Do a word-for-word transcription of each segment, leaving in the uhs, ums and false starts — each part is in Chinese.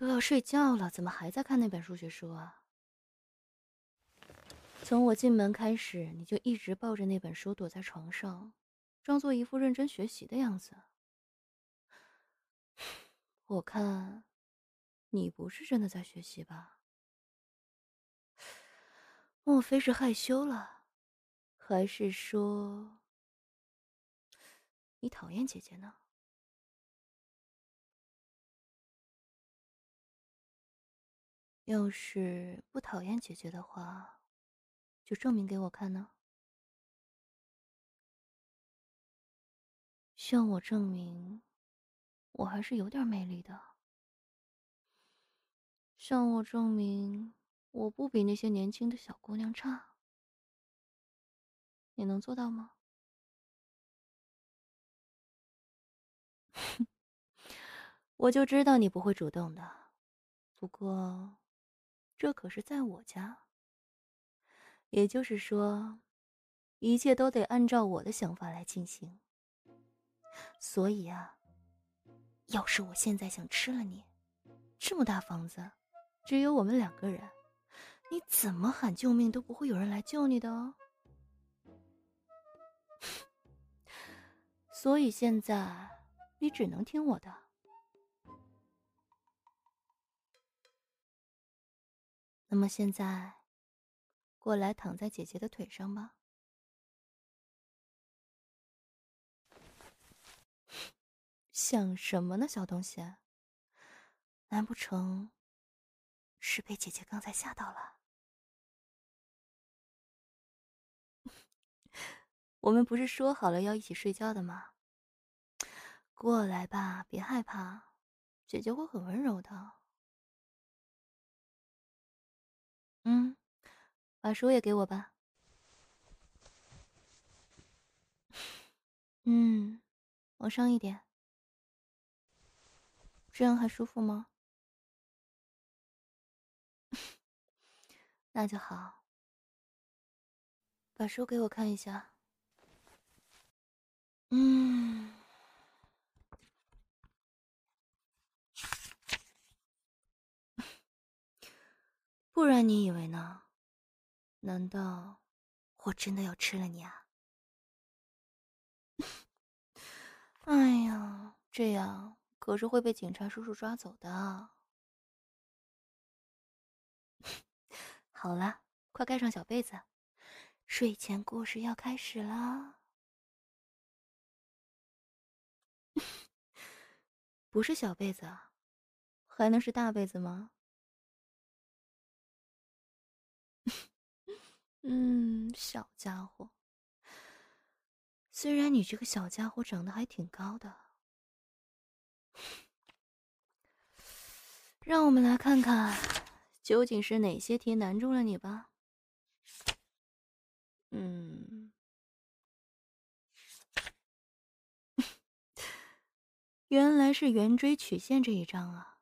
都要睡觉了，怎么还在看那本数学书啊？从我进门开始，你就一直抱着那本书躲在床上，装作一副认真学习的样子。我看，你不是真的在学习吧？莫非是害羞了，还是说你讨厌姐姐呢？要是不讨厌姐姐的话，就证明给我看呢。向我证明，我还是有点魅力的。向我证明，我不比那些年轻的小姑娘差。你能做到吗？我就知道你不会主动的。不过，这可是在我家。也就是说，一切都得按照我的想法来进行。所以啊，要是我现在想吃了你，这么大房子，只有我们两个人，你怎么喊救命都不会有人来救你的哦。所以现在，你只能听我的。那么现在，过来躺在姐姐的腿上吧。想什么呢，小东西？难不成是被姐姐刚才吓到了？我们不是说好了要一起睡觉的吗？过来吧，别害怕，姐姐会很温柔的。嗯，把书也给我吧。嗯，往上一点，这样还舒服吗？那就好。把书给我看一下。嗯，不然你以为呢？难道我真的要吃了你啊？哎呀，这样可是会被警察叔叔抓走的。好了，快盖上小被子，睡前故事要开始啦。不是小被子啊，还能是大被子吗？嗯，小家伙。虽然你这个小家伙长得还挺高的，让我们来看看，究竟是哪些题难住了你吧。嗯，原来是圆锥曲线这一章啊。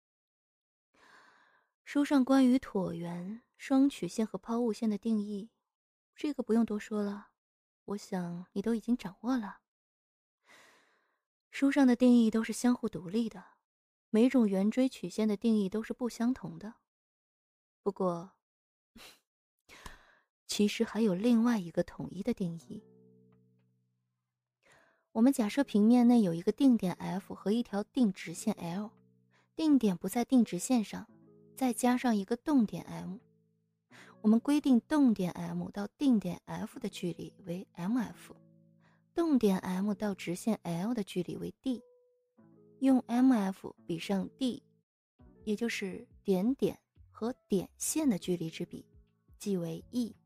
书上关于椭圆、双曲线和抛物线的定义，这个不用多说了，我想你都已经掌握了。书上的定义都是相互独立的，每种圆锥曲线的定义都是不相同的。不过，其实还有另外一个统一的定义。我们假设平面内有一个定点 F 和一条定直线 L， 定点不在定直线上，再加上一个动点 M。我们规定动点 M 到定点 F 的距离为 M F， 动点 M 到直线 L 的距离为 D， 用 M F 比上 D， 也就是点点和点线的距离之比，即为 E。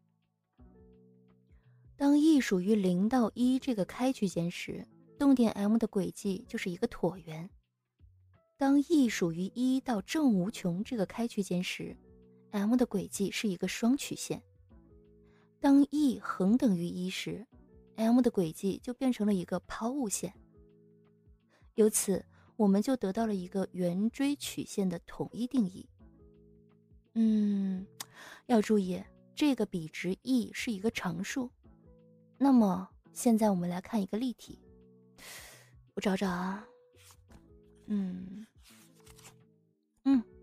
当 E 属于零到一这个开区间时，动点 M 的轨迹就是一个椭圆。当 E 属于一到正无穷这个开区间时， M 的轨迹是一个双曲线。当 E 恒等于一时， M 的轨迹就变成了一个抛物线。由此，我们就得到了一个圆锥曲线的统一定义。嗯，要注意，这个比值 E 是一个常数。那么现在我们来看一个例题，我找找啊。嗯嗯，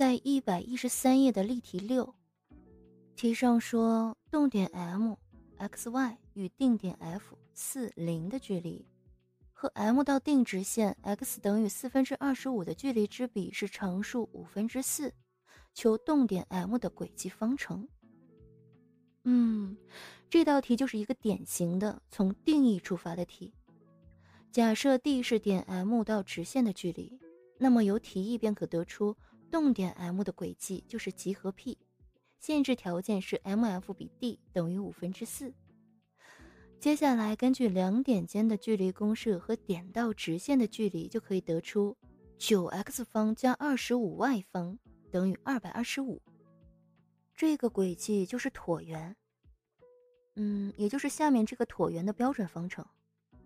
在一百一十三页的例题六，题上说动点 M xy 与定点 F 四零的距离和 M 到定直线 x 等于四分之二十五的距离之比是常数五分之四，求动点 M 的轨迹方程。嗯，这道题就是一个典型的从定义出发的题。假设 D 是点 M 到直线的距离，那么由题意便可得出动点 M 的轨迹就是集合 P， 限制条件是 M F 比 D 等于五分之四。接下来根据两点间的距离公式和点到直线的距离，就可以得出 九 x 方加 二十五 y 方等于二百二十五。这个轨迹就是椭圆，嗯，也就是下面这个椭圆的标准方程。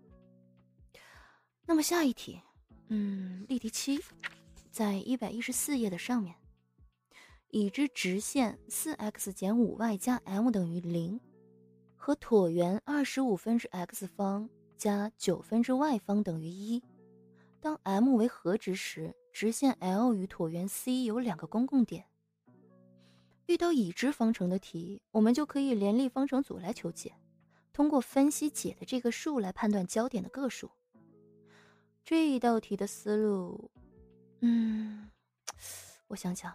那么下一题，嗯，例题七，在一百一十四页的上面，已知直线 四 x 减 五 y 加 m 等于零，和椭圆二十五分之 x 方加九分之 y 方等于一。当 m 为何值时，直线 L 与椭圆 C 有两个公共点。遇到已知方程的题，我们就可以联立方程组来求解，通过分析解的这个数来判断焦点的个数。这一道题的思路，嗯，我想想，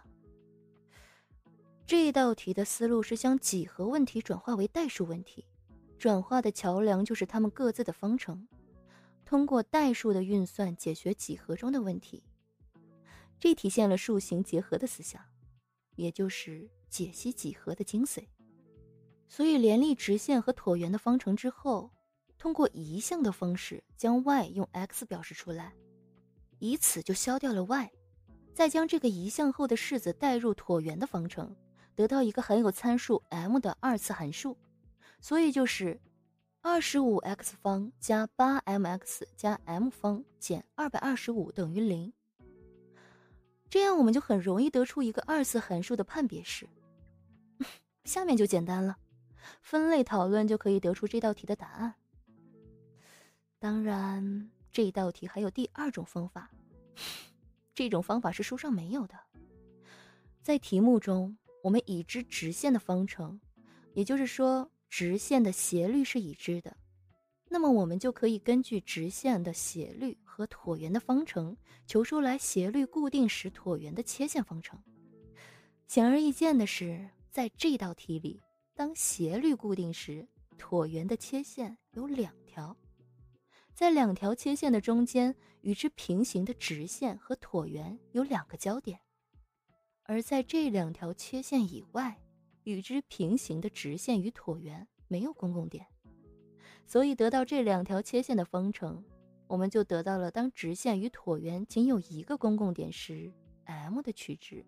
这一道题的思路是将几何问题转化为代数问题，转化的桥梁就是它们各自的方程，通过代数的运算解决几何中的问题。这体现了数形结合的思想，也就是解析几何的精髓。所以联立直线和椭圆的方程之后，通过移项的方式将 y 用 x 表示出来，以此就消掉了 y， 再将这个移项后的式子代入椭圆的方程，得到一个含有参数 m 的二次函数，所以就是 二十五 x 方加 八 m x 加 m 方减二百二十五等于零。这样我们就很容易得出一个二次函数的判别式。下面就简单了，分类讨论就可以得出这道题的答案。当然，这道题还有第二种方法，这种方法是书上没有的。在题目中，我们已知直线的方程，也就是说直线的斜率是已知的，那么我们就可以根据直线的斜率和椭圆的方程求出来斜率固定时椭圆的切线方程。显而易见的是，在这道题里，当斜率固定时，椭圆的切线有两条，在两条切线的中间，与之平行的直线和椭圆有两个交点，而在这两条切线以外，与之平行的直线与椭圆没有公共点。所以得到这两条切线的方程，我们就得到了当直线与椭圆仅有一个公共点时 m 的取值。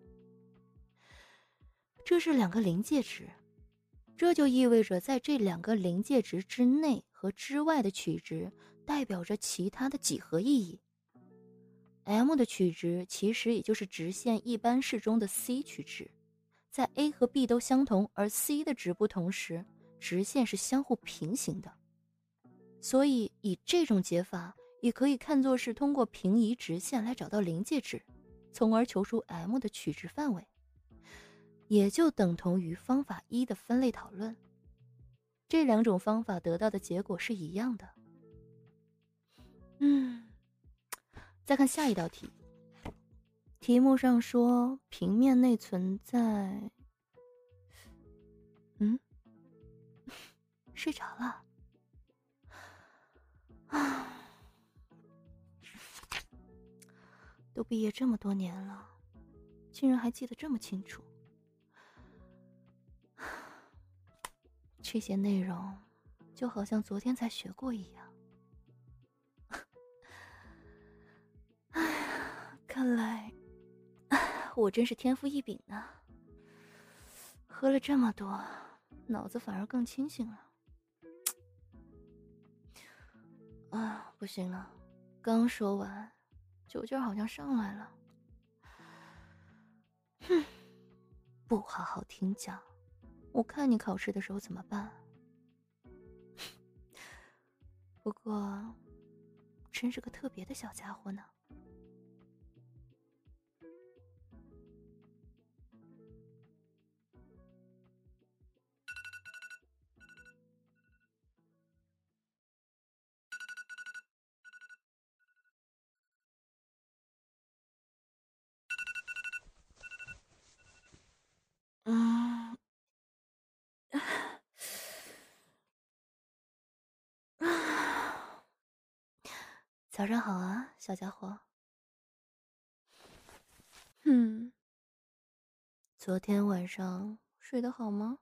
这是两个临界值，这就意味着在这两个临界值之内和之外的取值代表着其他的几何意义。 m 的取值其实也就是直线一般式中的 c 取值，在 a 和 b 都相同而 c 的值不同时，直线是相互平行的。所以以这种解法也可以看作是通过平移直线来找到临界值，从而求出 m 的取值范围，也就等同于方法一的分类讨论。这两种方法得到的结果是一样的。嗯，再看下一道题，题目上说平面内存在……嗯，睡着了。啊，都毕业这么多年了，竟然还记得这么清楚。这些内容就好像昨天才学过一样。哎呀，看来我真是天赋异禀呢。喝了这么多，脑子反而更清醒了。啊，不行了，刚说完，酒劲好像上来了。哼，不好好听讲，我看你考试的时候怎么办？不过，真是个特别的小家伙呢。 早上好啊，小家伙。嗯，昨天晚上睡得好吗？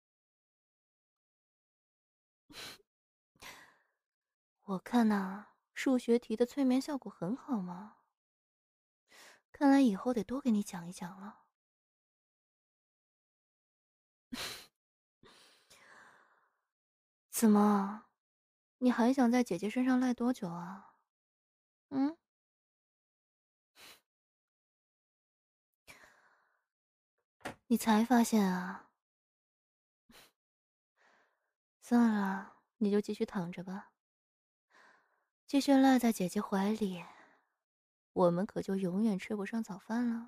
我看呐、数学题的催眠效果很好嘛，看来以后得多给你讲一讲了。怎么，你还想在姐姐身上赖多久啊？嗯，你才发现啊？算了，你就继续躺着吧，继续赖在姐姐怀里，我们可就永远吃不上早饭了。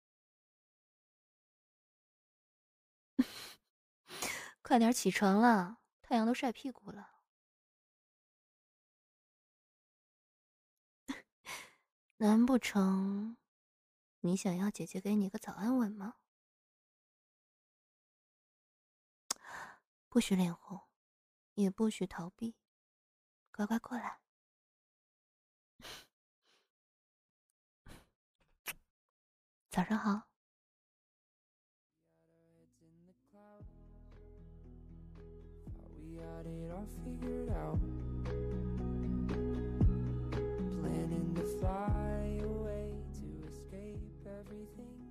快点起床了，太阳都晒屁股了。难不成你想要姐姐给你个早安吻吗？不许脸红，也不许逃避，乖乖过来。早上好。 We had it all figured out, planning to fly away to escape everything.